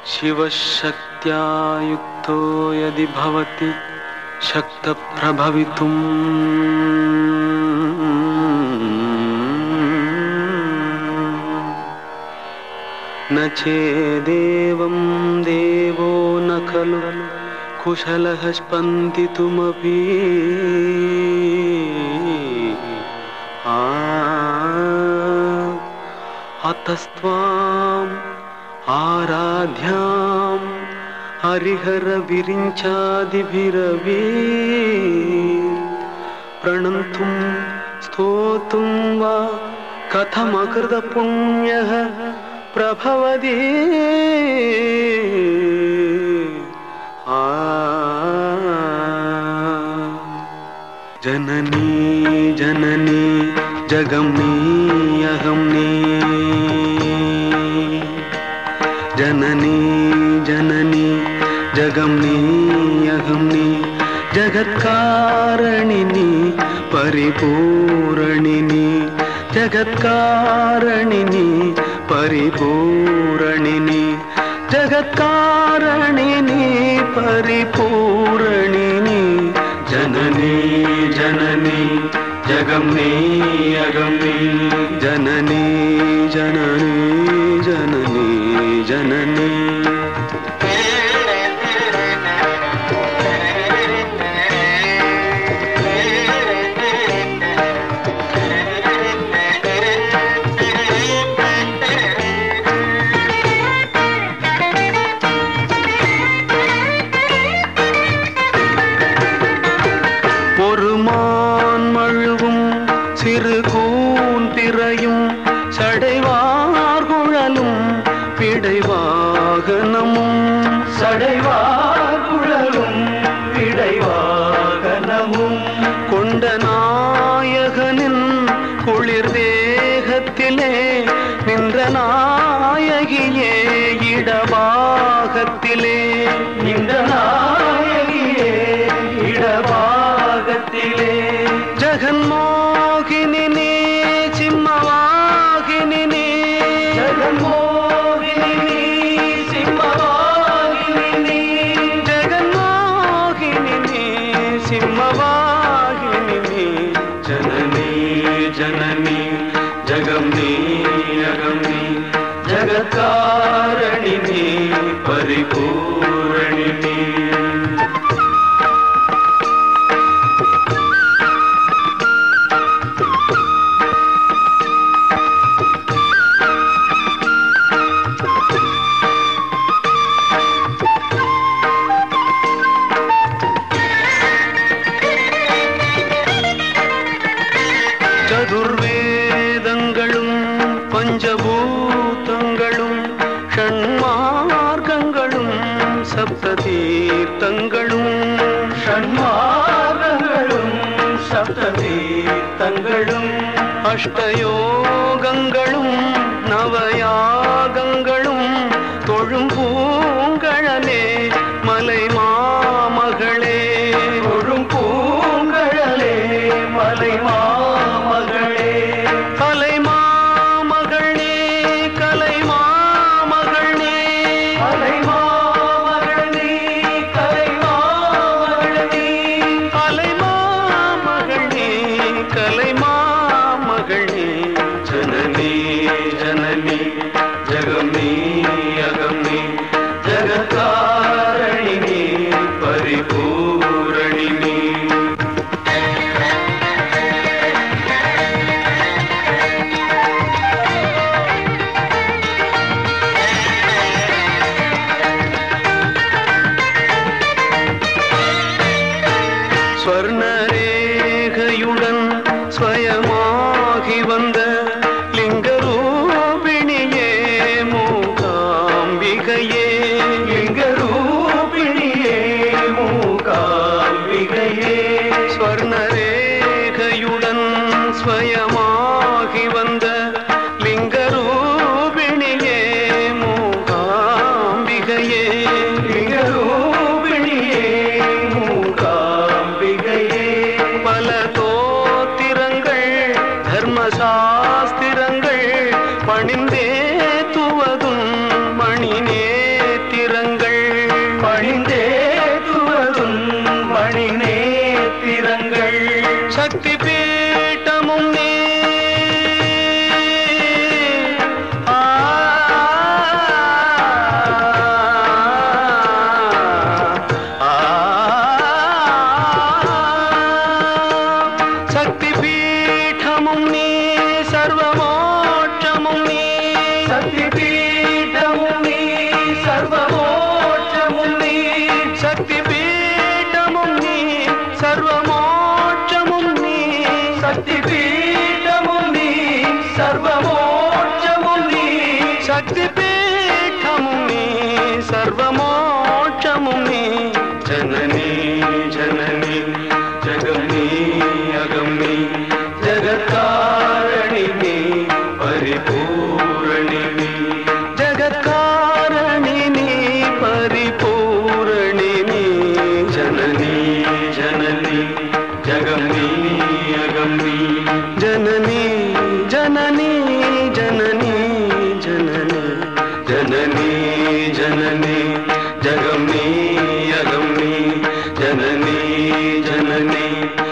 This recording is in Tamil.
शिवशक्त्या युक्तो यदि भवति शक्तप्रभवितुम् न चेदेवं देवो न खलु कुशलः स्पन्दितुमपि अतस्त्वाम् आराध्यां हरिहर विरिञ्चादिभिरपि प्रणन्तुं स्तोतुं वा कथमकृतपुण्यः प्रभवति जननी जननी जगमनी अहमनी जननी जननी जगमनी अहमनी जगत्कारणिनी परिपूरणिनी जगत्कारणिनी परिपूरणिनी जगत्कारणिनी परिपूरणिनी जननी जननी जगमनी अगमनी जननी जननी जननी जननी பொறுமான் மழுவும் சிறு கூந்திரையும் சடைவார்குழலும் பிடைவாகனமும் சடைவார்குழலும் பிடைவாகனமும் கொண்ட நாயகனின் குளிர் தேகத்திலே நின்ற நாயகியே இடபாகத்திலே நின்ற நாயகியே இடபாகத்திலே ஜகன்மோகினி சிம்மவாகினி ஜகன்மோகினி சிம்மவாகினி ஜகன்மோகினி சிம்மவாகினி ஜனனி ஜனனி ஜகம்னி அகம்னி ஜகத்காரணினி பரிபூரணினி சதுர்வேதங்களும் பஞ்சபூதங்களும் ஷண்மார்க்கங்களும் சப்ததீர்த்தங்களும் ஷண்மார்க்கங்களும் சப்ததீர்த்தங்களும் அஷ்டயோகங்களும் நவயாகங்களும் தொழும் பூங்கழலே மலை மாமகளே தொழும் பூங்கழலே மலை மாமகளே கலை மாமகளே கலை மாமகளே கலை மாமகளே கலை மாமகளே கலை மாமகளே கலை மாமகளே ஜனனி ஜனனி ஜகம்னி அகம்னி ஜகத்காரணினி பரிபூரணினி ஸ்வர்ணரேகையுடன் ஸ்வயமாகி வந்த லிங்கரூபிணியே மூகாம்பிகையே லிங்கரூபிணியே மூகாம்பிகையே ஸ்வர்ணரேகையுடன் ஸ்வயமாகி வந்த லிங்கரூபிணியே மூகாம்பிகையே லிங்கரூபிணியே மூகாம்பிகையே பல தோத்திரங்கள் தர்மசாஸ்திரங்கள் பணிந்தே துவதும் மணி நேத்தி சக்தி பீடமும் நீ சர்வமோட்சமும் நீ சக்தி பீடமும் நீ சர்வமோட்சமும் நீ சக்தி பீடமும் நீ சர்வமோட்சமும் நீ சக்தி பீடமும் நீ சர்வமோட்சமும் நீ ஜனனி ஜனனி ஜகம் நீ அகம் நீ ஜகத்காரணி நீ பரிபூரணி நீ ஜகத்காரணி நீ பரிபூரணி நீ ஜனனி ஜனனி ஜகம் நீ அகம் நீ ஜனனி ஜனனி ஜனனி ஜனனி ஜனனி ஜனனி ஜகம் நீ அகம் நீ ஜனனி ஜனனி